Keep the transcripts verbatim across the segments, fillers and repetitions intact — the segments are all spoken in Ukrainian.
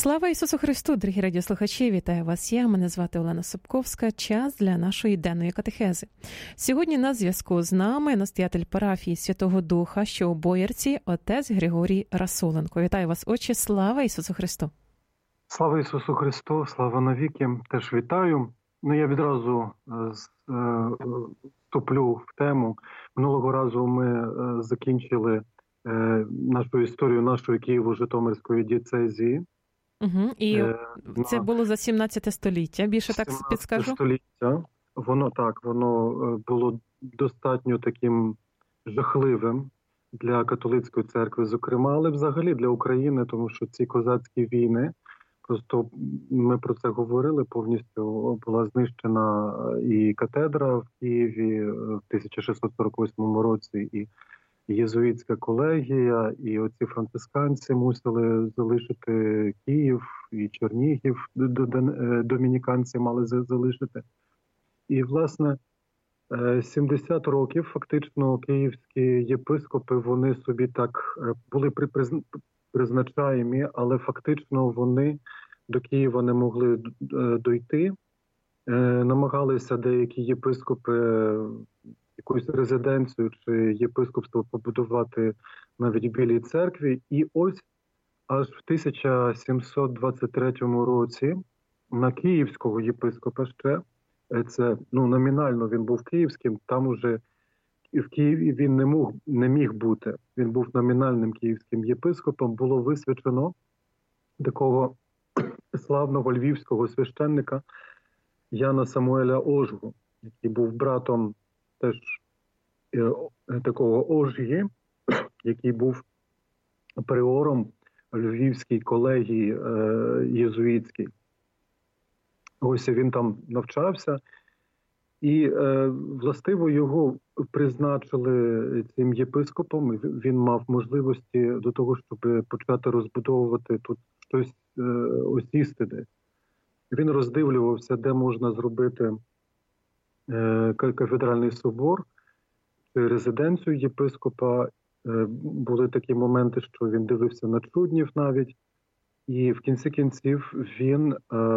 Слава Ісусу Христу, дорогі радіослухачі, вітаю вас я, мене звати Олена Собковська, час для нашої денної катехези. Сьогодні на зв'язку з нами настоятель парафії Святого Духа, що у Боярці, отець Григорій Расуленко. Вітаю вас, отче, слава Ісусу Христу. Слава Ісусу Христу, слава навіки, теж вітаю. Ну, я відразу вступлю в тему. Минулого разу ми закінчили нашу історію нашої Києво-Житомирської дієцезії. Угу. І е, це на... було за сімнадцяте століття, більше так підскажу? століття. Воно так, воно було достатньо таким жахливим для католицької церкви, зокрема, але взагалі для України, тому що ці козацькі війни, просто ми про це говорили, повністю була знищена і катедра в Києві в тисяча шістсот сорок восьмому році, і єзуїтська колегія, і оці францисканці мусили залишити Київ, і Чернігів домініканці мали залишити. І, власне, сімдесят років фактично київські єпископи, вони собі так були призначаємі, але фактично вони до Києва не могли дойти. Намагалися деякі єпископи якусь резиденцію чи єпископство побудувати навіть в Білій церкві. І ось аж в тисяча сімсот двадцять третьому році на київського єпископа ще, це, ну, номінально він був київським, там уже в Києві він не міг, не міг бути. Він був номінальним київським єпископом. Було висвячено такого славного львівського священника Яна Самуеля Ожгу, який був братом теж е, такого Ожгі, який був приором Львівській колегії е, єзуїтській. Ось він там навчався, і е, властиво його призначили цим єпископом. Він мав можливості до того, щоб почати розбудовувати тут щось, е, осісти десь. Він роздивлювався, де можна зробити е, кафедральний собор чи резиденцію єпископа. Е, були такі моменти, що він дивився на чуднів навіть. І в кінці кінців він е,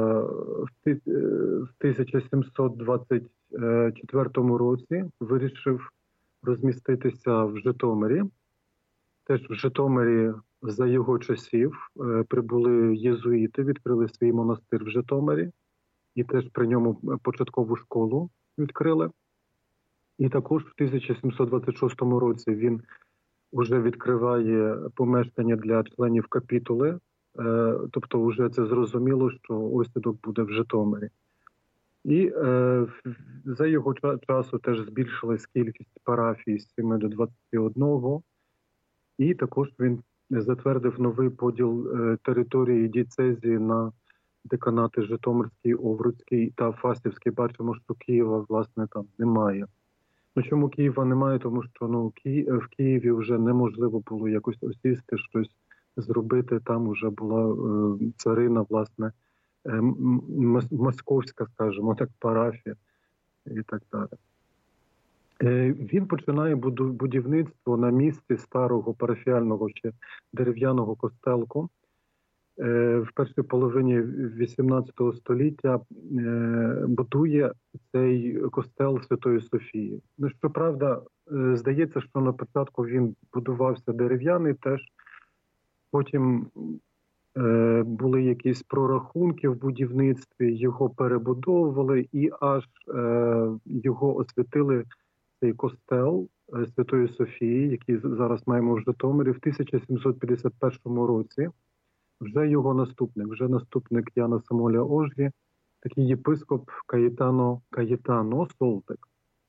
в тисяча сімсот двадцять четвертому році вирішив розміститися в Житомирі. Теж в Житомирі за його часів е, прибули єзуїти, відкрили свій монастир в Житомирі і теж при ньому початкову школу відкрили. І також в тисяча сімсот двадцять шостому році він вже відкриває помешкання для членів капітули. Тобто вже це зрозуміло, що осідок буде в Житомирі. І е, за його часу теж збільшилась кількість парафій з семи до двадцяти одного. І також він затвердив новий поділ е, території дієцезії на деканати Житомирський, Овруцький та Фастівський. Бачимо, що Києва, власне, там немає. Ну, чому Києва немає? Тому що ну, Ки... в Києві вже неможливо було якось осісти, щось зробити. Там вже була е, царина, власне, е, московська, скажімо так, парафія і так далі. Е, він починає буду, будівництво на місці старого парафіального ще дерев'яного костелку. Е, в першій половині вісімнадцятого століття е, будує цей костел Святої Софії. Ну, щоправда, е, здається, що на початку він будувався дерев'яний теж. Потім е, були якісь прорахунки в будівництві, його перебудовували і аж е, його освятили, цей костел е, Святої Софії, який зараз маємо в Житомирі, в тисяча сімсот п'ятдесят першому році. Вже його наступник, вже наступник Яна Самуеля Ожгі, такий єпископ Каєтано, Каєтано Солтик.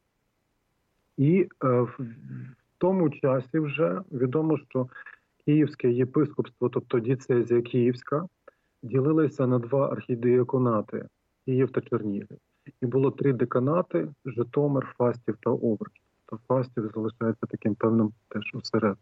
І е, в тому часі вже відомо, що Київське єпископство, тобто дієцезія Київська, ділилися на два архідіаконати – Київ та Чернігів. І було три деканати – Житомир, Фастів та Овруч. Тобто Фастів залишається таким певним теж осередком.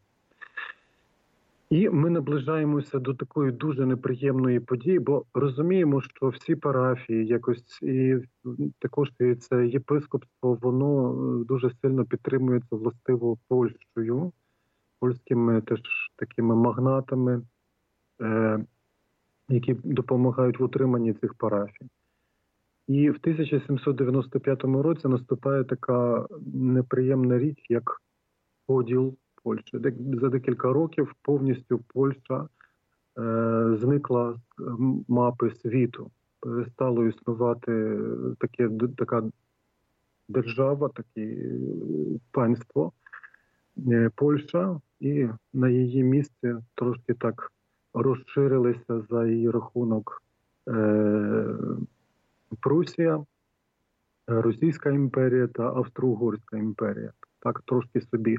І ми наближаємося до такої дуже неприємної події, бо розуміємо, що всі парафії, якось і також і це єпископство, воно дуже сильно підтримується властиво Польщею, польськими теж такими магнатами. Е, які допомагають в утриманні цих парафій. І в тисяча сімсот дев'яносто п'ятому році наступає така неприємна річ, як поділ Польщі. За декілька років повністю Польща е, зникла з мапи світу. Перестало існувати таке, така держава, таке панство е, Польща, і на її місці трошки так розширилися за її рахунок е, Прусія, Російська імперія та Австро-Угорська імперія. Так трошки собі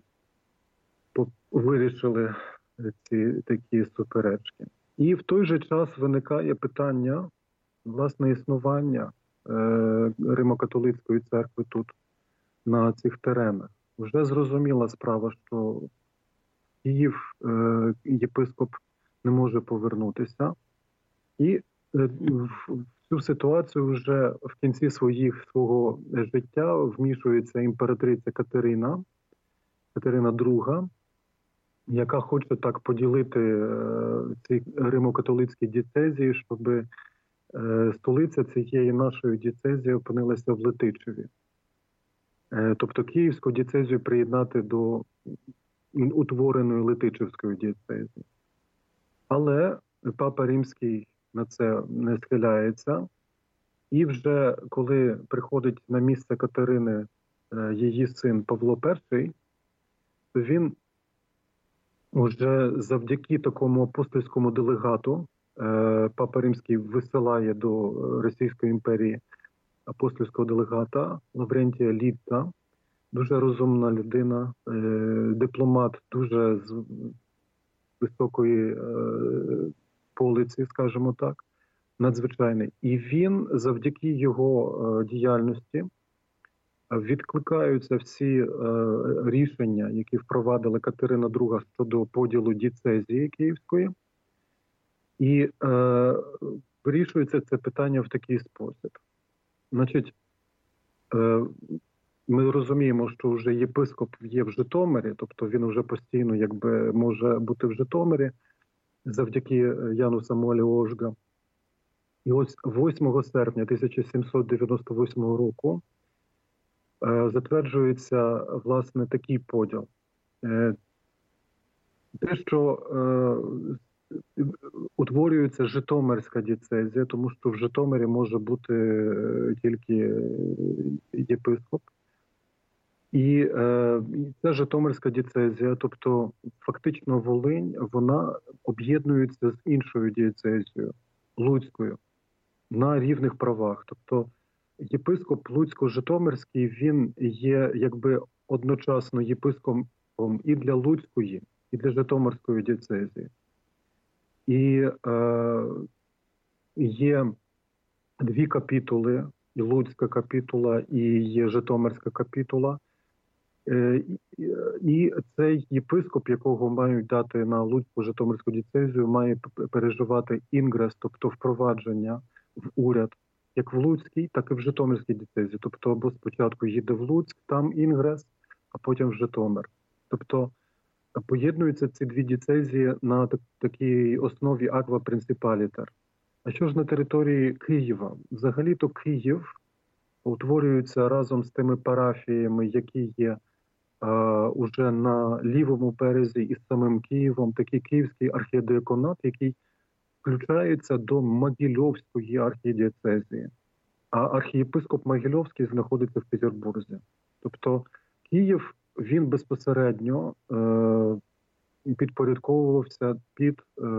вирішили ці такі суперечки. І в той же час виникає питання, власне, існування е, Римо-католицької церкви тут, на цих теренах. Вже зрозуміла справа, що Київ, е, єпископ не може повернутися. І е, в цю ситуацію вже в кінці своїх, свого життя вмішується імператриця Катерина, Катерина друга, яка хоче так поділити е, ці римо-католицькі дієцезії, щоб е, столиця цієї нашої дієцезії опинилася в Летичеві. Е, тобто Київську дієцезію приєднати до утвореної Летичівської дієцезії. Але Папа Римський на це не схиляється. І вже коли приходить на місце Катерини е, її син Павло І, то він уже завдяки такому апостольському делегату е, Папа Римський висилає до Російської імперії апостольського делегата Лаврентія Літта, дуже розумна людина, е, дипломат дуже з високої е, полиці, скажімо так, надзвичайний. І він завдяки його е, діяльності відкликаються всі е, рішення, які впровадила Катерина друга щодо поділу дієцезії Київської. І е, вирішується це питання в такий спосіб. Значить, е, ми розуміємо, що вже єпископ є в Житомирі, тобто він вже постійно якби може бути в Житомирі завдяки Яну Самуелю Ожга. І ось восьмого серпня тисяча сімсот дев'яносто восьмого року е, затверджується, власне, такий поділ. Е, те, що е, утворюється Житомирська дієцезія, тому що в Житомирі може бути тільки єпископ. І е, ця Житомирська дієцезія, тобто фактично Волинь, вона об'єднується з іншою дієцезією, Луцькою, на рівних правах. Тобто єпископ Луцько-Житомирський, він є якби одночасно єпископом і для Луцької, і для Житомирської дієцезії. І е, є дві капітули, і Луцька капітула, і є Житомирська капітула. Е, і, і цей єпископ, якого мають дати на Луцьку Житомирську дієцезію, має переживати інгрес, тобто впровадження в уряд, як в Луцькій, так і в Житомирській дієцезії. Тобто або спочатку їде в Луцьк, там інгрес, а потім в Житомир. Тобто поєднуються ці дві дієцезії на такій основі аква принципалітер. А що ж на території Києва? Взагалі-то Київ утворюється разом з тими парафіями, які є а, уже на лівому березі із самим Києвом, такий Київський архієдіаконат, який включається до Могильовської архідієцезії. А архієпископ Могильовський знаходиться в Петербурзі. Тобто Київ, він безпосередньо е, підпорядковувався під,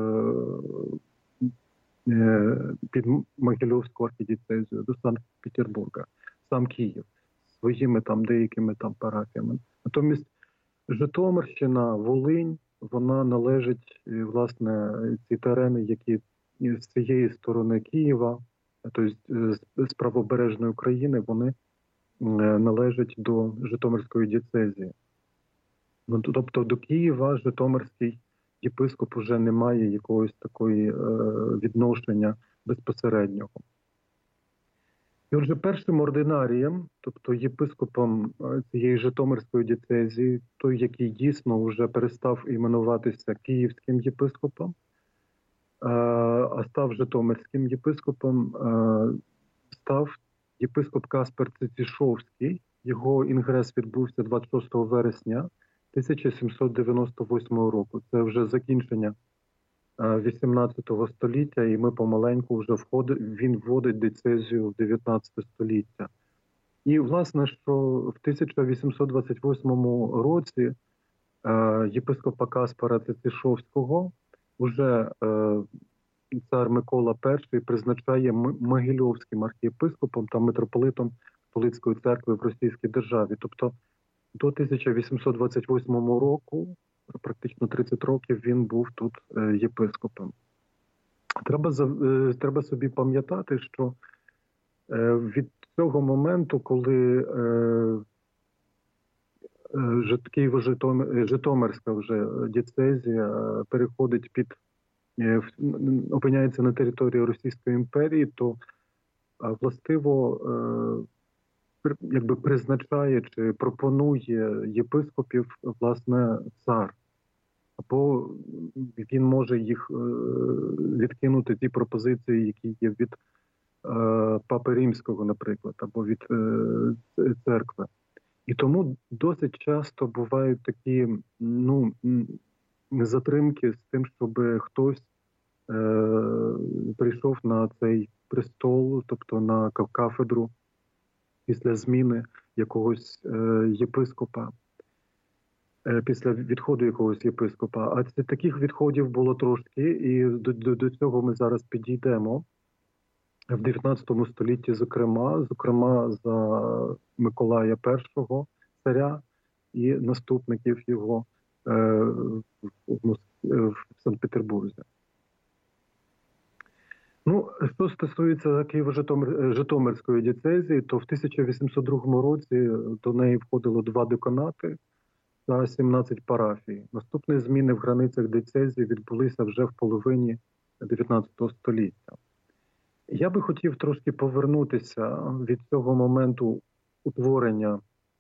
е, під Могильовську архідієцезію до Санкт-Петербурга, сам Київ, своїми там деякими там парафіями. Натомість Житомирщина, Волинь, вона належить, власне, ці терени, які з цієї сторони Києва, тобто з правобережної України, вони належать до Житомирської дієцезії. Ну, тобто до Києва Житомирський єпископ вже не має якогось такої е, відношення безпосереднього. І отже, першим ординарієм, тобто єпископом цієї Житомирської дієцезії, той, який дійсно вже перестав іменуватися київським єпископом, а став житомирським єпископом, став єпископ Каспер Цицішовський. Його інгрес відбувся двадцять шостого вересня тисяча сімсот дев'яносто восьмого року. Це вже закінчення вісімнадцятого століття, і ми помаленьку вже входить, він вводить диецезію в дев'ятнадцяте століття. І, власне, що в тисяча вісімсот двадцять восьмому році єпископа Каспара Цицішовського уже цар Микола І призначає Могильовським архієпископом та митрополитом Католицької церкви в Російській державі. Тобто до тисяча вісімсот двадцять восьмого року, практично тридцять років, він був тут єпископом. Треба, треба собі пам'ятати, що від цього моменту, коли Києво-Житомирська вже диецезія переходить під, опиняється на території Російської імперії, то властиво якби призначає чи пропонує єпископів, власне, цар. Або він може їх відкинути, ті пропозиції, які є від Папи Римського, наприклад, або від церкви. І тому досить часто бувають такі, ну, затримки з тим, щоб хтось е, прийшов на цей престол, тобто на кафедру після зміни якогось е, єпископа, е, після відходу якогось єпископа. А це, таких відходів було трошки, і до, до, до цього ми зараз підійдемо. В дев'ятнадцятому столітті, зокрема, зокрема за Миколая І, царя і наступників його е, в, в Санкт-Петербурзі. Ну, що стосується Києво-Житомирської диецезії, то в тисяча вісімсот другому році до неї входило два деканати та сімнадцять парафій. Наступні зміни в границях диецезії відбулися вже в половині дев'ятнадцятого століття. Я би хотів трошки повернутися від цього моменту утворення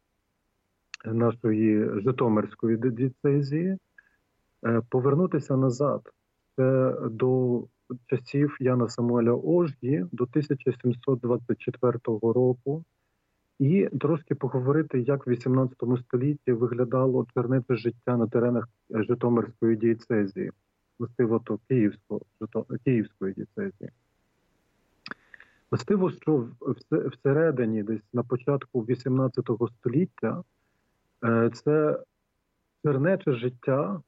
нашої Житомирської диецезії, повернутися назад. Це до часів Яна Самуеля Ожгі, до тисяча сімсот двадцять четвертого року, і трошки поговорити, як в вісімнадцятому столітті виглядало чернече життя на теренах Житомирської диецезії, властиво то Київської, Київської диецезії. Властиво, що всередині, десь на початку вісімнадцятого століття, це чернече життя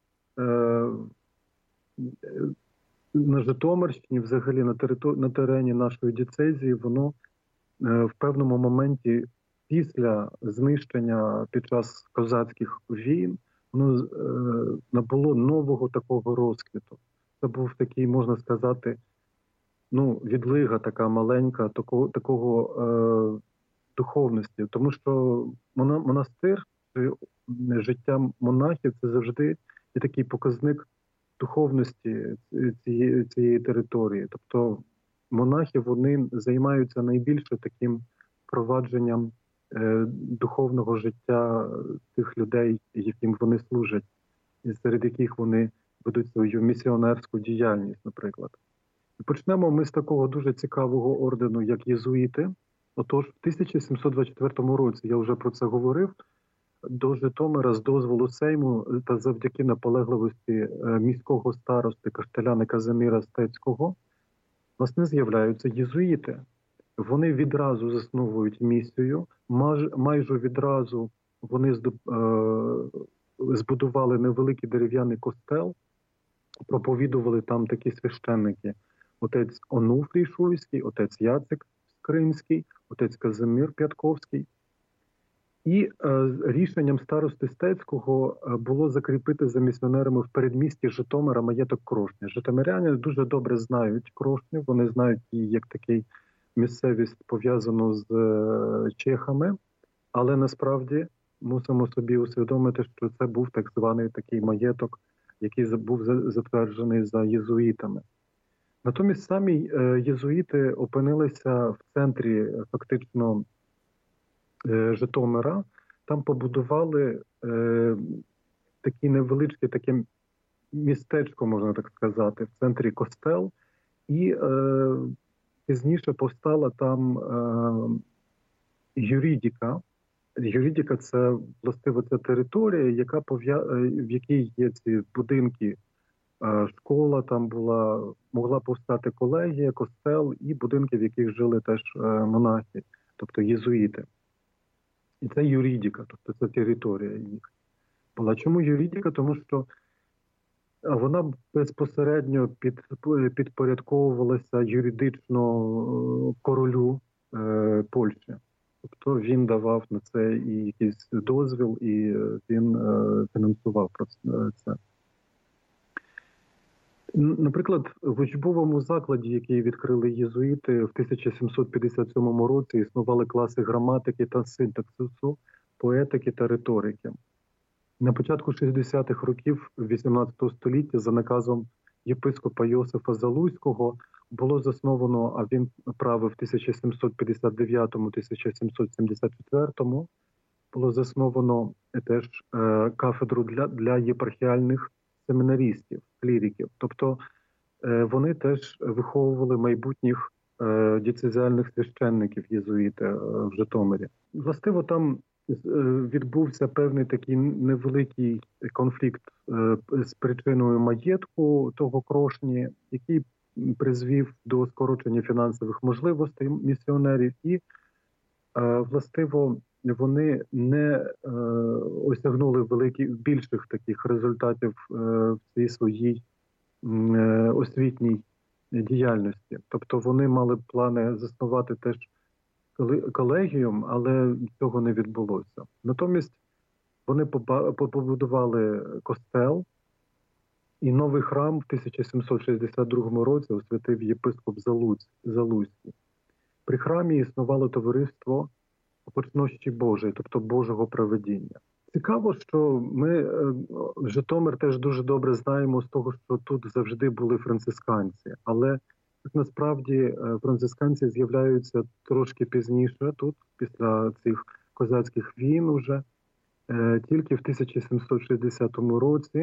на Житомирщині, взагалі на, територ... на терені нашої диецезії, воно в певному моменті після знищення під час козацьких війн, воно набуло нового такого розквіту. Це був такий, можна сказати, ну, відлига така маленька такого, такого е, духовності. Тому що мона, монастир, життя монахів – це завжди є такий показник духовності цієї, цієї території. Тобто монахи, вони займаються найбільше таким провадженням е, духовного життя тих людей, яким вони служать, і серед яких вони ведуть свою місіонерську діяльність, наприклад. Почнемо ми з такого дуже цікавого ордену, як єзуїти. Отож, в тисяча сімсот двадцять четвертому році, я вже про це говорив, до Житомира з дозволу Сейму та завдяки наполегливості міського старости Каштеляна Казиміра Стецького, власне, з'являються єзуїти. Вони відразу засновують місію, майже відразу вони збудували невеликий дерев'яний костел, проповідували там такі священники: отець Онуфрій Шуйський, отець Яцик Кримський, отець Казимір П'ятковський. І е, рішенням старости Стецького було закріпити за місіонерами в передмісті Житомира маєток Крошня. Житомиряни дуже добре знають Крошню, вони знають її як такий місцевість, пов'язану з е, чехами, але насправді мусимо собі усвідомити, що це був так званий такий маєток, який був затверджений за єзуїтами. Натомість самі єзуїти опинилися в центрі фактично Житомира. Там побудували е, такі невеличкі, таке містечко, можна так сказати, в центрі костел, і е, пізніше повстала там е, юридика. Юридика – це, властиво, ця територія, яка пов'я... в якій є ці будинки, е, школа там була, могла повстати колегія, костел і будинки, в яких жили теж е, монахи, тобто єзуїти. І це юридика, тобто це територія їх була. Чому юридика? Тому що вона безпосередньо під, підпорядковувалася юридично королю е, Польщі. Тобто він давав на це і якийсь дозвіл, і він е, фінансував це. Наприклад, в учбовому закладі, який відкрили єзуїти, в тисяча сімсот п'ятдесят сьомому році існували класи граматики та синтаксису, поетики та риторики. На початку шістдесятих років вісімнадцятого століття за наказом єпископа Йосифа Залузького було засновано, а він правив в тисяча сімсот п'ятдесят дев'ятому - тисяча сімсот сімдесят четвертому, було засновано теж е, кафедру для, для єпархіальних семінарістів, кліриків. Тобто е, вони теж виховували майбутніх е, дієцезіальних священників єзуїти е, в Житомирі. Властиво там відбувся певний такий невеликий конфлікт з причиною маєтку того Крошні, який призвів до скорочення фінансових можливостей місіонерів, і властиво вони не осягнули великих більших таких результатів в цій своїй освітній діяльності. Тобто вони мали плани заснувати теж колегіум, але цього не відбулося. Натомість вони побудували костел, і новий храм в тисяча сімсот шістдесят другому році освятив єпископ Залузький. При храмі існувало товариство Опочнощі Божої, тобто Божого провидіння. Цікаво, що ми Житомир теж дуже добре знаємо з того, що тут завжди були францисканці, але насправді францисканці з'являються трошки пізніше, тут, після цих козацьких війн уже. Тільки в тисяча сімсот шістдесятому році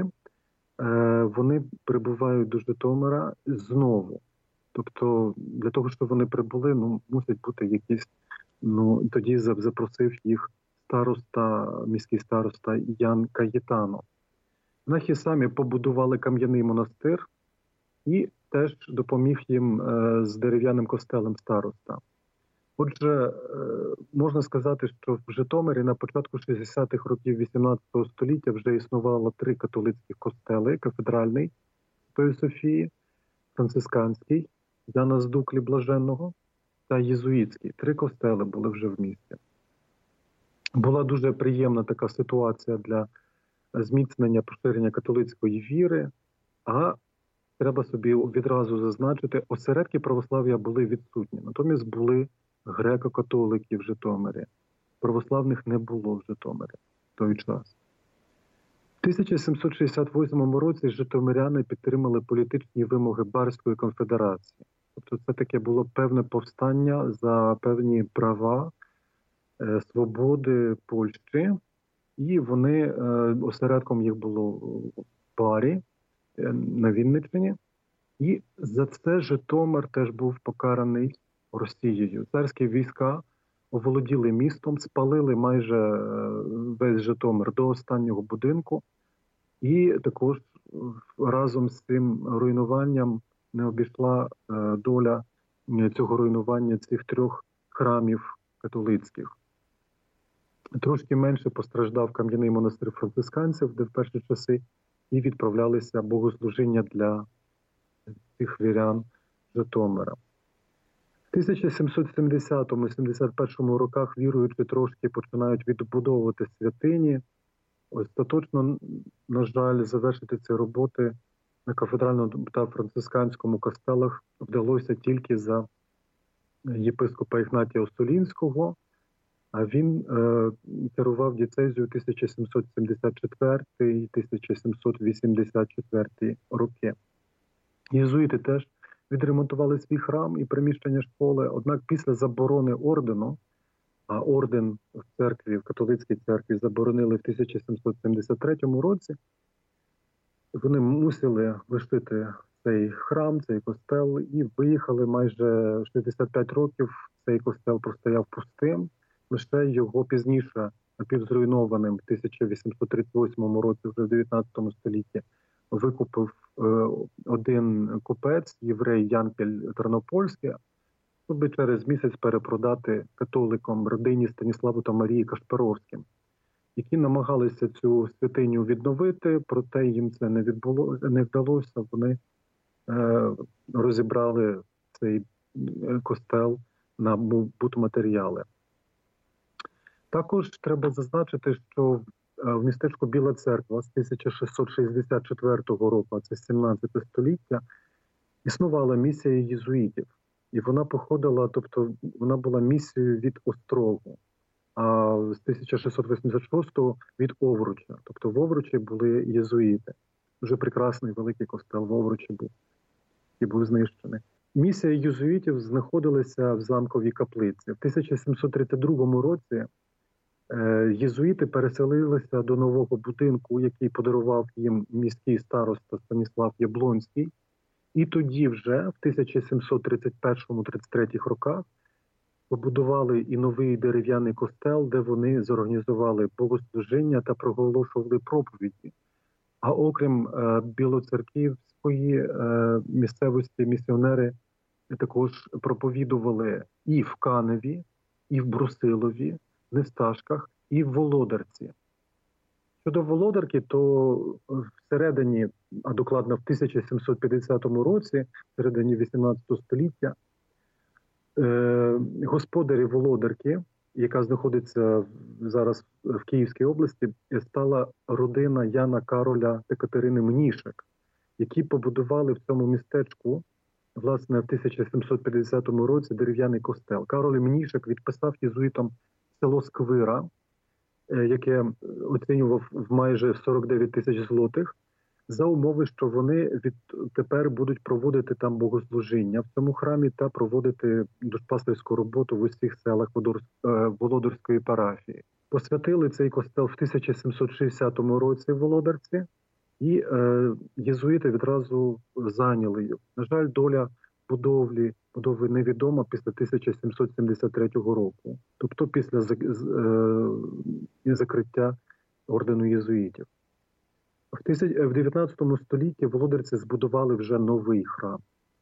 вони прибувають до Житомира знову. Тобто для того, щоб вони прибули, ну, мусять бути якісь, ну, тоді запросив їх староста, міський староста Ян Каєтано. Монахи самі побудували кам'яний монастир і теж допоміг їм е, з дерев'яним костелем староста. Отже, е, можна сказати, що в Житомирі на початку шістдесятих років вісімнадцятого століття вже існувало три католицькі костели: кафедральний Святої Софії, францисканський Яна з Дуклі Блаженного та єзуїтський. Три костели були вже в місті. Була дуже приємна така ситуація для зміцнення, поширення католицької віри, а треба собі відразу зазначити, осередки православ'я були відсутні. Натомість були греко-католики в Житомирі. Православних не було в Житомирі в той час. В тисяча сімсот шістдесят восьмому році житомиряни підтримали політичні вимоги Барської конфедерації. Тобто це таке було певне повстання за певні права, е, свободи Польщі. І вони, е, осередком їх було в Барі, на Вінниччині, і за це Житомир теж був покараний Росією. Царські війська оволоділи містом, спалили майже весь Житомир до останнього будинку, і також разом з цим руйнуванням не обійшла доля цього руйнування цих трьох храмів католицьких. Трошки менше постраждав кам'яний монастир францисканців, де в перші часи і відправлялися богослужіння для цих вірян Житомира. В тисяча сімсот сімдесятому - сімдесят першому роках віруючі трошки починають відбудовувати святині. Остаточно, на жаль, завершити ці роботи на кафедральному та францисканському костелах вдалося тільки за єпископа Ігнатія Осолінського, а він е, керував дієцезією тисяча сімсот сімдесят четвертий - тисяча сімсот вісімдесят четвертий роки. Єзуїти теж відремонтували свій храм і приміщення школи, однак після заборони ордену, а орден в церкві, в католицькій церкві заборонили в тисяча сімсот сімдесят третьому році, вони мусили лишити цей храм, цей костел, і виїхали майже шістдесят п'ять років. Цей костел простояв пустим. Лише його пізніше, напівзруйнованим в тисяча вісімсот тридцять восьмому році, вже в дев'ятнадцятому столітті, викупив е, один купець, єврей Янкель Тернопольський, щоб через місяць перепродати католикам родині Станіславу та Марії Кашпировським, які намагалися цю святиню відновити, проте їм це не відбуло, не вдалося. Вони е, розібрали цей костел на будматеріали. Також треба зазначити, що в містечку Біла Церква з тисяча шістсот шістдесят четвертого року, це сімнадцяте століття, існувала місія єзуїтів. І вона походила, тобто вона була місією від Острогу, а з тисяча шістсот вісімдесят шостого від Овруча. Тобто в Овручі були єзуїти. Дуже прекрасний великий костел в Овручі був, який був знищений. Місія єзуїтів знаходилася в замковій каплиці. В тисяча сімсот тридцять другому році єзуїти переселилися до нового будинку, який подарував їм міський староста Станіслав Яблонський. І тоді вже, в тисяча сімсот тридцять першому - тридцять третьому роках, побудували і новий дерев'яний костел, де вони зорганізували богослужіння та проголошували проповіді. А окрім е, білоцерківської е, місцевості, місіонери також проповідували і в Каневі, і в Брусилові, в Несташках, і в Володарці. Щодо Володарки, то всередині, а докладно в тисяча сімсот п'ятдесятому році, всередині вісімнадцятого століття, е, господарі Володарки, яка знаходиться зараз в Київській області, стала родина Яна Кароля та Катерини Мнішек, які побудували в цьому містечку, власне, в тисяча сімсот п'ятдесятому році дерев'яний костел. Кароль Мнішек відписав єзуїтам село Сквира, яке оцінював в майже сорок дев'ять тисяч злотих, за умови, що вони відтепер будуть проводити там богослужіння в цьому храмі та проводити душпастерську роботу в усіх селах Володарської парафії. Посвятили цей костел в тисяча сімсот шістдесятому році в Володарці, і е, єзуїти відразу зайняли його. На жаль, доля будовлі, будови невідома після тисяча сімсот сімдесят третього року, тобто після е, закриття ордену єзуїтів. В дев'ятнадцятому столітті володарці збудували вже новий храм.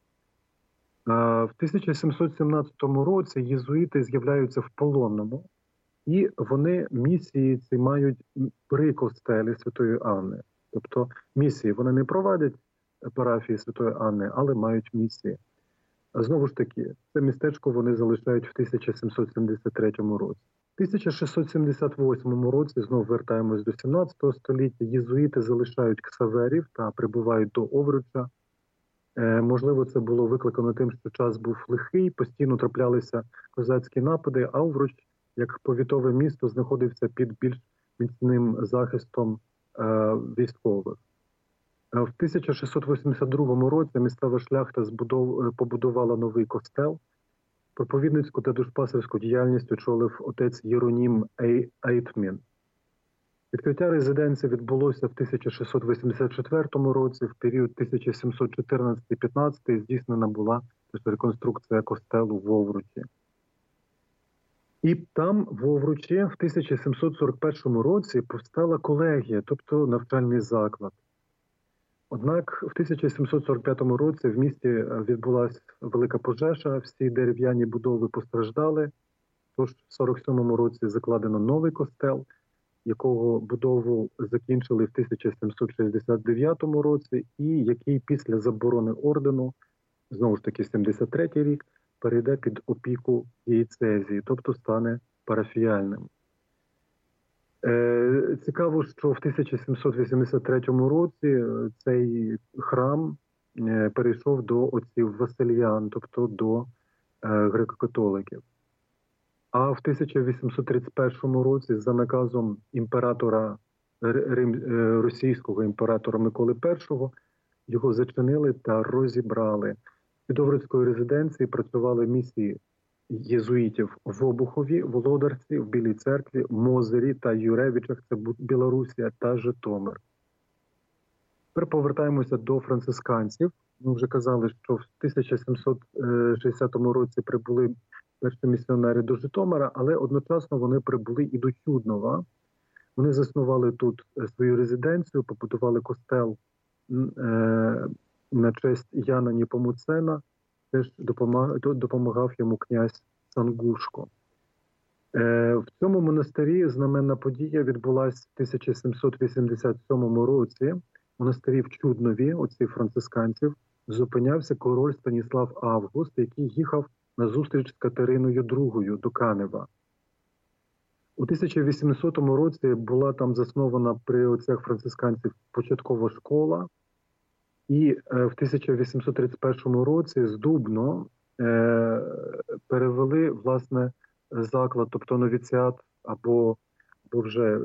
В тисяча сімсот сімнадцятому році єзуїти з'являються в Полонному, і вони місії ці мають при костелі Святої Анни. Тобто місії вони не проводять парафії Святої Анни, але мають місії. Знову ж таки, це містечко вони залишають в тисяча сімсот сімдесят третьому році. В тисяча шістсот сімдесят восьмому році, знову вертаємось до сімнадцятого століття, єзуїти залишають Ксаверів та прибувають до Овруча. Е, можливо, це було викликано тим, що час був лихий, постійно траплялися козацькі напади, а Овруч, як повітове місто, знаходився під більш міцним захистом е, військових. В тисяча шістсот вісімдесят другому році місцева шляхта збудов... побудувала новий костел. Проповідницьку та душпастерську діяльність очолив отець Єронім Ейтмін. Відкриття резиденції відбулося в тисяча шістсот вісімдесят четвертому році. В період тисяча сімсот чотирнадцятий - п'ятнадцятий здійснена була реконструкція костелу в Овручі. І там, в Овручі, в тисяча сімсот сорок першому році повстала колегія, тобто навчальний заклад. Однак в тисяча сімсот сорок п'ятому році в місті відбулася велика пожежа, всі дерев'яні будови постраждали, тож в сорок сьомому році закладено новий костел, якого будову закінчили в тисяча сімсот шістдесят дев'ятому році і який після заборони ордену, знову ж таки сімдесят третій рік, перейде під опіку дієцезії, тобто стане парафіяльним. Е, цікаво, що в тисяча сімсот вісімдесят третьому році цей храм е, перейшов до отців Васильян, тобто до е, греко-католиків. А в тисяча вісімсот тридцять першому році за наказом імператора Рим, е, російського імператора Миколи Першого його зачинили та розібрали. Під Овруцькою резиденції працювали місії єзуїтів в Обухові, Володарці, в Білій Церкві, Мозирі та Юревичах, це Білорусія та Житомир. Тепер повертаємося до францисканців. Ми вже казали, що в тисяча сімсот шістдесятому році прибули перші місіонери до Житомира, але одночасно вони прибули і до Чуднова. Вони заснували тут свою резиденцію, побудували костел на честь Яна Непомуцена, теж допомагав йому князь Сангушко. В цьому монастирі знаменна подія відбулася в тисяча сімсот вісімдесят сьомому році. В монастирі в Чуднові, оці францисканців, зупинявся король Станіслав Август, який їхав на зустріч з Катериною другою до Канева. У тисяча вісімсотому році була там заснована при отцях францисканців початкова школа, і в тисяча вісімсот тридцять першому році з Дубно е, перевели, власне, заклад, тобто новіціат або, або вже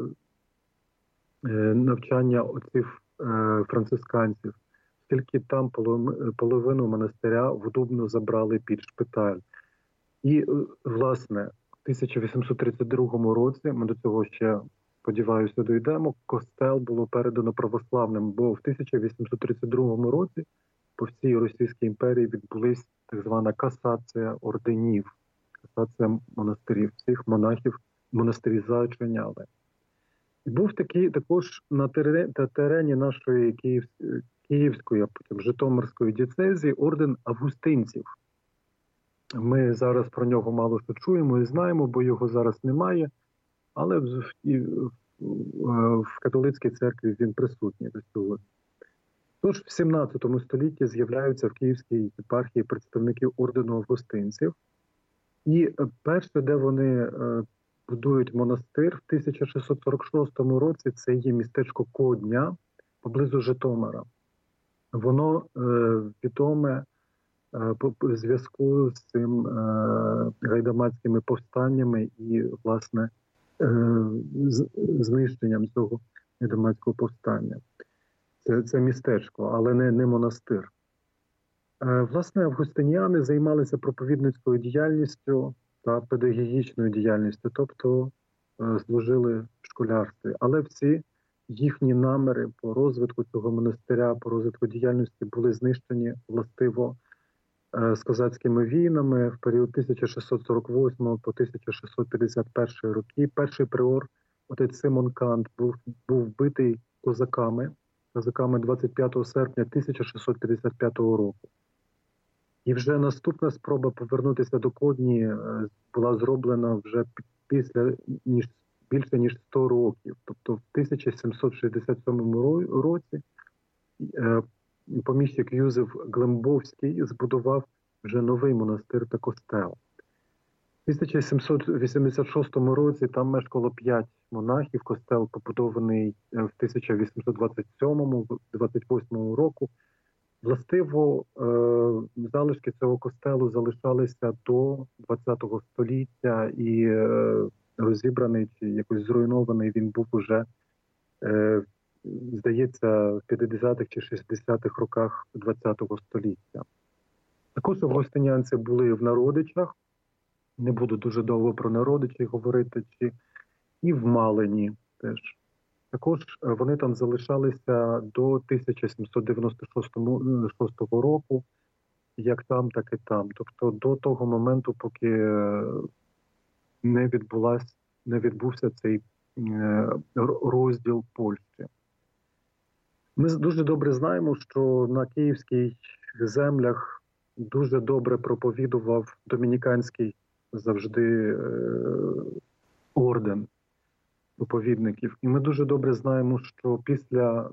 е, навчання отців е, францисканців, оскільки там половину монастиря в Дубно забрали під шпиталь. І, власне, в тисяча вісімсот тридцять другому році, ми до цього ще, сподіваюся, дійдемо, костел було передано православним, бо в тисяча вісімсот тридцять другому році по всій Російській імперії відбулась так звана касація орденів, касація монастирів, всіх монахів монастирі зачиняли. І був такий також на терені, на терені нашої Київ, Київської, а потім Житомирської дієцезії орден августинців. Ми зараз про нього мало що чуємо і знаємо, бо його зараз немає, але в, в, в католицькій церкві він присутній до сьогодні. Тож в сімнадцятому столітті з'являються в Київській єпархії представники ордену августинців. І перше, де вони будують монастир в тисяча шістсот сорок шостому році, це є містечко Кодня поблизу Житомира. Воно е, відоме е, по зв'язку з цим е, гайдамацькими повстаннями і, власне, е, з, знищенням цього гайдамацького повстання. Це, це містечко, але не, не монастир. Е, власне, августиніани займалися проповідницькою діяльністю та педагогічною діяльністю, тобто е, служили в школярстві. Але всі їхні наміри по розвитку цього монастиря, по розвитку діяльності були знищені властиво е, з козацькими війнами в період тисяча шістсот сорок восьмого по тисяча шістсот п'ятдесят перший роки. Перший приор, отець Симон Кант, був, був вбитий козаками, козаками двадцять п'ятого серпня тисяча шістсот п'ятдесят п'ятого року. І вже наступна спроба повернутися до Кодні е, була зроблена вже після ніж більше ніж сто років. Тобто в тисяча сімсот шістдесят сьомому році е, поміщик Юзеф Глембовський збудував вже новий монастир та костел. В тисяча сімсот вісімдесят шостому році там мешкало п'ять монахів, костел побудований в тисяча вісімсот двадцять сьомому - двадцять восьмому року. Властиво, е, залишки цього костелу залишалися до двадцятого століття і е, розібраний чи якось зруйнований він був уже, е, здається, в п'ятдесятих чи шістдесятих роках двадцятого століття. Також августинянці були в Народичах, не буду дуже довго про Народичі говорити, чи і в Малині теж. Також вони там залишалися до тисяча сімсот дев'яносто шостого року, як там, так і там. Тобто до того моменту, поки не відбулась, не відбувся цей розділ Польщі. Ми дуже добре знаємо, що на київських землях дуже добре проповідував домініканський завжди орден проповідників. І ми дуже добре знаємо, що після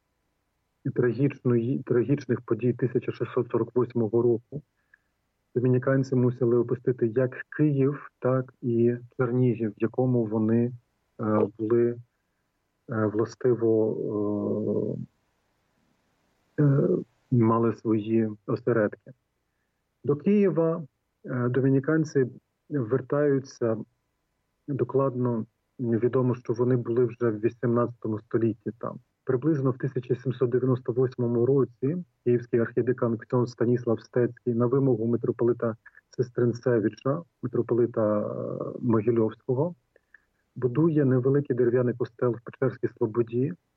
трагічних подій тисяча шістсот сорок восьмого року домініканці мусили опустити як Київ, так і Чернігів, в якому вони е, були е, властиво е, е, мали свої осередки. До Києва е, домініканці вертаються докладно. Відомо, що вони були вже в вісімнадцятому столітті там. Приблизно в тисяча сімсот дев'яносто восьмому році київський архідекан ксьондз Станіслав Стецький на вимогу митрополита Сестринцевича, митрополита Могильовського, будує невеликий дерев'яний костел в Печерській Слободі,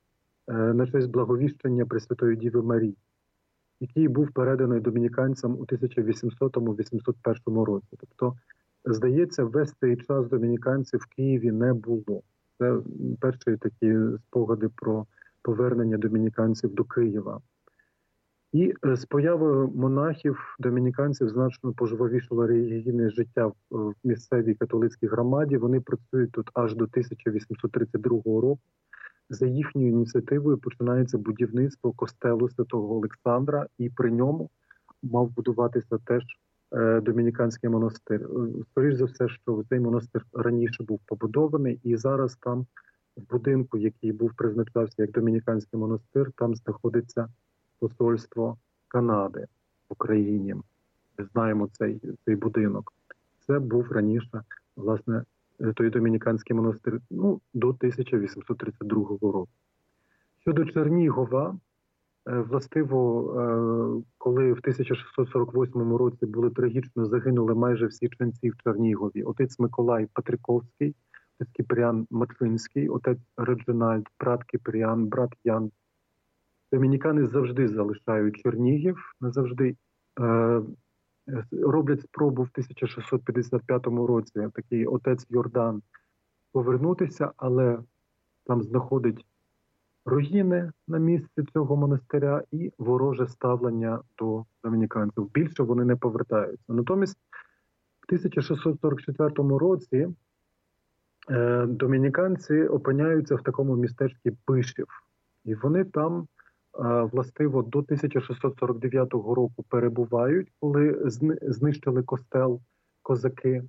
на честь благовіщення Пресвятої Діви Марії, який був переданий домініканцям у тисяча вісімсотому - вісімсот першому році. Тобто, здається, весь цей час домініканців в Києві не було. Це перші такі спогади про повернення домініканців до Києва. І з появою монахів, домініканців значно пожвавішало релігійне життя в місцевій католицькій громаді. Вони працюють тут аж до тисяча вісімсот тридцять другого року. За їхньою ініціативою починається будівництво костелу Святого Олександра, і при ньому мав будуватися теж домініканський монастир. Скоріш за все, що цей монастир раніше був побудований, і зараз там, в будинку, який був призначався як домініканський монастир, там знаходиться посольство Канади в Україні. Ми знаємо цей, цей будинок. Це був раніше, власне, той домініканський монастир, ну, до тисяча вісімсот тридцять другого року. Щодо Чернігова, властиво, коли в тисяча шістсот сорок восьмому році були трагічно загинули майже всі ченці в Чернігові, отець Миколай Петриковський, отець Кіпріан Мачинський, отець Реджинальд, брат Кіпріан, брат Ян. Домінікани завжди залишають Чернігів, назавжди. Е, роблять спробу в тисяча шістсот п'ятдесят п'ятому році такий отець Йордан повернутися, але там знаходить руїни на місці цього монастиря і вороже ставлення до домініканців. Більше вони не повертаються. Натомість в тисяча шістсот сорок четвертому році е, домініканці опиняються в такому містечку Пишів. І вони там властиво до тисяча шістсот сорок дев'ятого року перебувають, коли знищили костел козаки.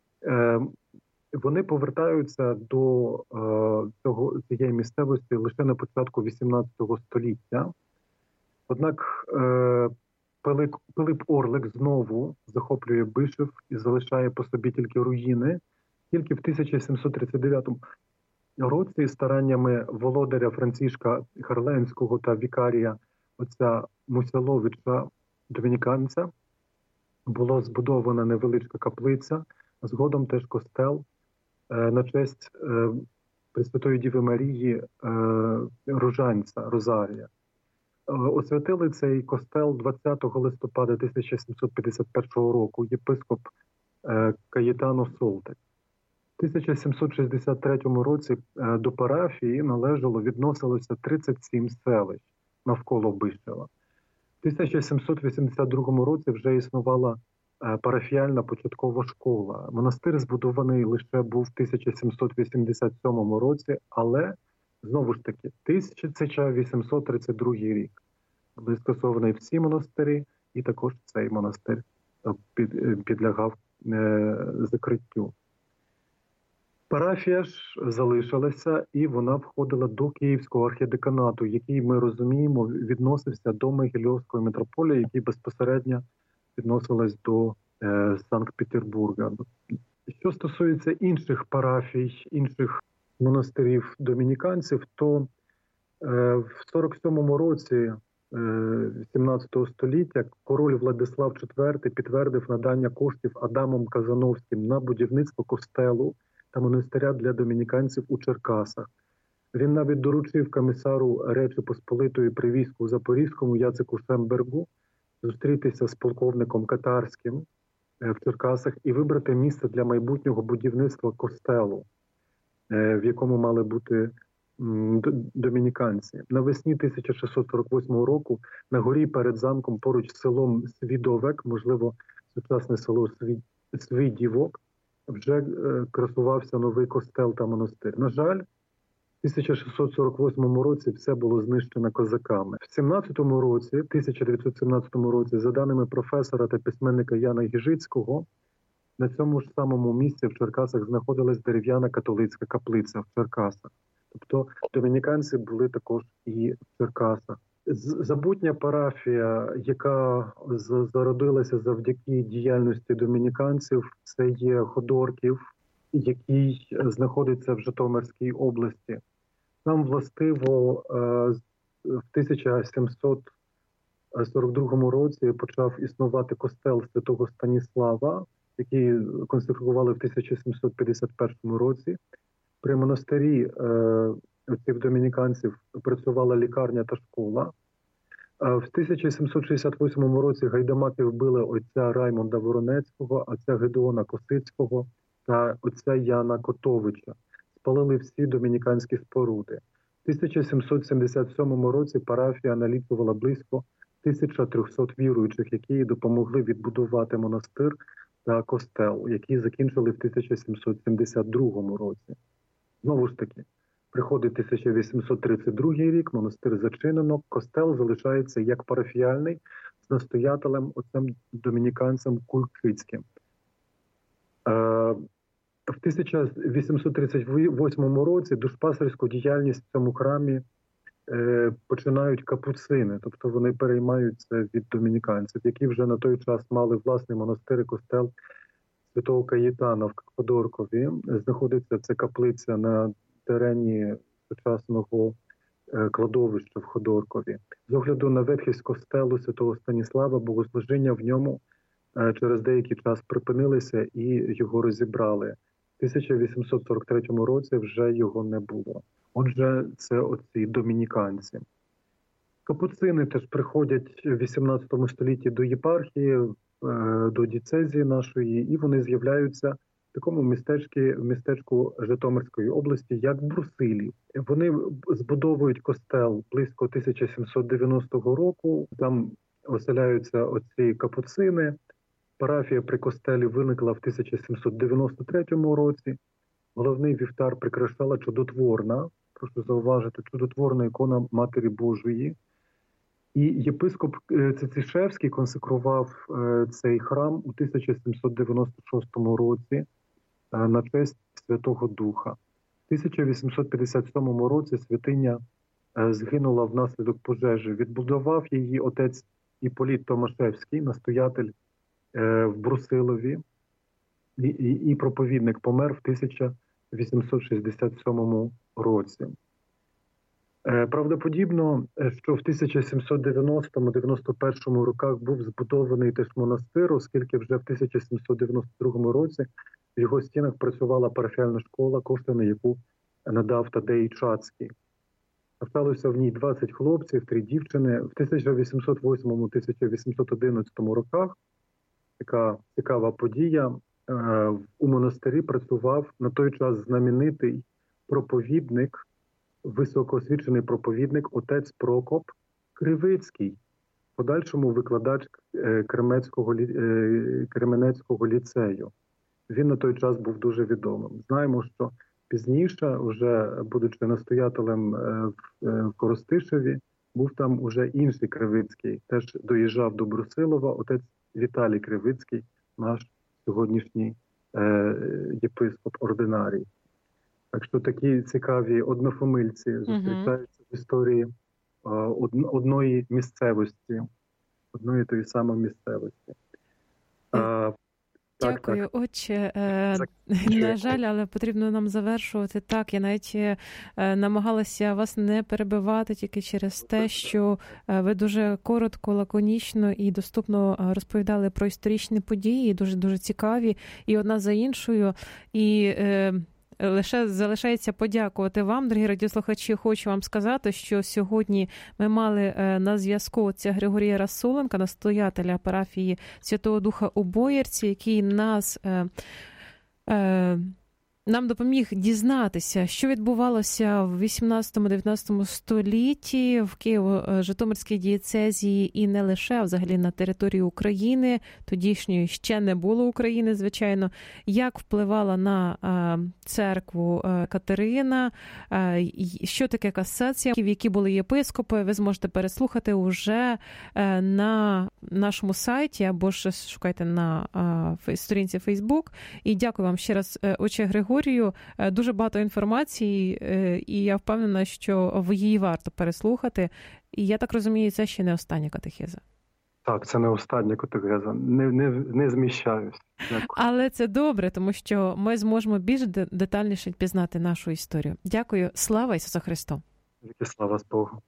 Вони повертаються до цього, цієї місцевості лише на початку вісімнадцятого століття. Однак Пилип, Пилип Орлик знову захоплює Бишев і залишає по собі тільки руїни. Тільки в тисяча сімсот тридцять дев'ятому році стараннями володаря Францишка Харленського та вікарія отця Мусяловича, домініканця, була збудована невеличка каплиця, а згодом теж костел на честь Пресвятої Діви Марії Рожанця, Розарія. Освятили цей костел двадцятого листопада тисяча сімсот п'ятдесят першого року єпископ Каєтано Солтик. В тисяча сімсот шістдесят третьому році до парафії належало, відносилося тридцять сім селищ навколо Бишева. В тисяча сімсот вісімдесят другому році вже існувала парафіальна початкова школа. Монастир збудований лише був в тисяча сімсот вісімдесят сьомому році, але, знову ж таки, тисяча вісімсот тридцять другий рік. Були скасовані всі монастирі, і також цей монастир під, підлягав е, закриттю. Парафія ж залишилася, і вона входила до Київського архідеканату, який, ми розуміємо, відносився до Могилівської митрополії, який безпосередньо відносилась до е, Санкт-Петербурга. Що стосується інших парафій, інших монастирів домініканців, то е, в сорок сьомому році е, сімнадцятого століття король Владислав четвертий підтвердив надання коштів Адамом Казановським на будівництво костелу та монастиря для домініканців у Черкасах. Він навіть доручив комісару Речі Посполитої при війську Запорізькому Яцику Шембергу зустрітися з полковником Катарським в Черкасах і вибрати місце для майбутнього будівництва костелу, в якому мали бути домініканці. Навесні тисяча шістсот сорок восьмого року на горі перед замком поруч з селом Свідовек, можливо, сучасне село Свідівок, вже красувався новий костел та монастир. На жаль, в тисяча шістсот сорок восьмому році все було знищено козаками. В сімнадцятому році, тисяча дев'ятсот сімнадцятому році, за даними професора та письменника Яна Гіжицького, на цьому ж самому місці в Черкасах знаходилась дерев'яна католицька каплиця в Черкасах. Тобто домініканці були також і в Черкасах. Забутня парафія, яка зародилася завдяки діяльності домініканців, це є Ходорків, який знаходиться в Житомирській області. Там властиво в тисяча сімсот сорок другому році почав існувати костел Святого Станіслава, який конструювали в тисяча сімсот п'ятдесят першому році. При монастирі цих домініканців працювала лікарня та школа. В тисяча сімсот шістдесят восьмому році гайдамаки вбили отця Раймонда Воронецького, отця Гедеона Косицького та отця Яна Котовича. Спалили всі домініканські споруди. В тисяча сімсот сімдесят сьомому році парафія налічувала близько тисяча триста віруючих, які допомогли відбудувати монастир та костел, які закінчили в тисяча сімсот сімдесят другому році. Знову ж таки, приходить тисяча вісімсот тридцять другий рік, монастир зачинено, костел залишається як парафіяльний з настоятелем отцем домініканцем Кулькицьким. В тисяча вісімсот тридцять восьмому році душпастерську діяльність в цьому храмі починають капуцини, тобто вони переймаються від домініканців, які вже на той час мали власний монастир і костел Святого Каїтана в Ходоркові. Знаходиться ця каплиця на терені сучасного кладовища в Ходоркові. З огляду на ветхість костелу Святого Станіслава, богослужіння в ньому через деякий час припинилися і його розібрали. В тисяча вісімсот сорок третьому році вже його не було. Отже, це оці домініканці. Капуцини теж приходять в вісімнадцятому столітті до єпархії, до дієцезії нашої, і вони з'являються в такому містечку, містечку Житомирської області, як Брусилів. Вони збудовують костел близько тисяча сімсот дев'яностого року, там оселяються оці капуцини. Парафія при костелі виникла в тисяча сімсот дев'яносто третьому році. Головний вівтар прикрашала чудотворна, прошу зауважити, чудотворна ікона Матері Божої. І єпископ Цицишевський консекрував цей храм у тисяча сімсот дев'яносто шостому році на честь Святого Духа. В тисяча вісімсот п'ятдесят сьомому році святиня згинула внаслідок пожежі. Відбудував її отець Іполіт Томашевський, настоятель в Брусилові, і, і, і проповідник помер в тисяча вісімсот шістдесят сьомому році. Правдоподібно, що в тисяча сімсот дев'яностому — дев'яносто першому роках був збудований теж монастир, оскільки вже в тисяча сімсот дев'яносто другому році в його стінах працювала парафіальна школа, кошти на яку надав Тадей Чацький. Навчалося в ній двадцять хлопців, три дівчини. В тисяча вісімсот восьмому — тисяча вісімсот одинадцятому роках така цікава подія. У монастирі працював на той час знаменитий проповідник, високоосвічений проповідник отець Прокоп Кривицький, в подальшому викладач Кременецького, Кременецького ліцею. Він на той час був дуже відомим. Знаємо, що пізніше, вже будучи настоятелем в Коростишеві, був там уже інший Кривицький, теж доїжджав до Брусилова, отець Віталій Кривицький, наш сьогоднішній єпископ ординарій. Так що такі цікаві однофамильці зустрічаються uh-huh. в історії одної місцевості, одної тої самої місцевості. Uh, Дякую, так, так. Отче. Е, на жаль, але потрібно нам завершувати. Так, я навіть е, намагалася вас не перебивати тільки через те, що е, ви дуже коротко, лаконічно і доступно розповідали про історичні події, дуже-дуже цікаві, і одна за іншою. І е, лише залишається подякувати вам, дорогі радіослухачі. Хочу вам сказати, що сьогодні ми мали на зв'язку отця Григорія Расуленка, настоятеля парафії Святого Духа у Боярці, який нас е, е, нам допоміг дізнатися, що відбувалося в вісімнадцятому-дев'ятнадцятому столітті в Києво-Житомирській дієцезії і не лише, а взагалі на території України, тодішньої ще не було України, звичайно, як впливала на а, церкву а, Катерина, а, що таке касація, які були єпископи, ви зможете переслухати уже а, на нашому сайті або ж шукайте на а, сторінці Facebook. І дякую вам ще раз, отче Григорію. Дуже багато інформації, і я впевнена, що її варто переслухати. І я так розумію, це ще не остання катехеза. Так, це не остання катехеза. Не, не, не зміщаюсь. Дякую. Але це добре, тому що ми зможемо більш детальніше пізнати нашу історію. Дякую. Слава Ісусу Христу! Слава з Богу!